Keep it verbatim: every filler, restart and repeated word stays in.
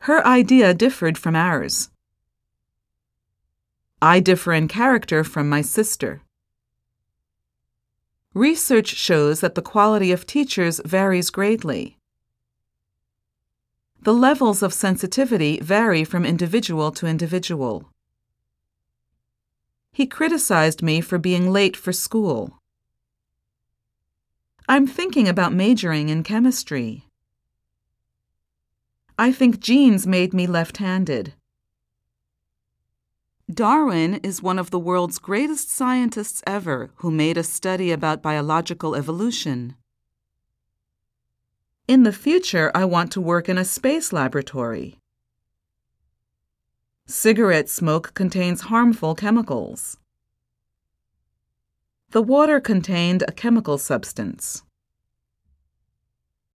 Her idea differed from ours. I differ in character from my sister. Research shows that the quality of teachers varies greatly. The levels of sensitivity vary from individual to individual. He criticized me for being late for school. I'm thinking about majoring in chemistry. I think genes made me left-handed. Darwin is one of the world's greatest scientists ever who made a study about biological evolution. In the future, I want to work in a space laboratory. Cigarette smoke contains harmful chemicals. The water contained a chemical substance.